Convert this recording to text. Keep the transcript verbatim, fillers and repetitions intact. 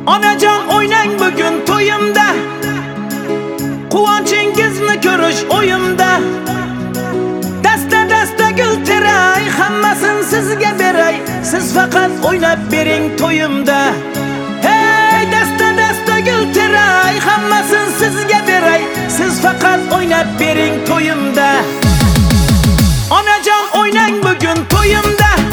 Onajon o'ynang bugun to'yimda, quvonchingizni ko'rish o'yimda. Dasta dasta gul teray, hammasini sizga beray, siz faqat o'ynab bering to'yimda. Hey, dasta dasta gul teray, hammasini sizga beray, siz faqat o'ynab bering to'yimda. Onajon o'ynang bugun to'yimda.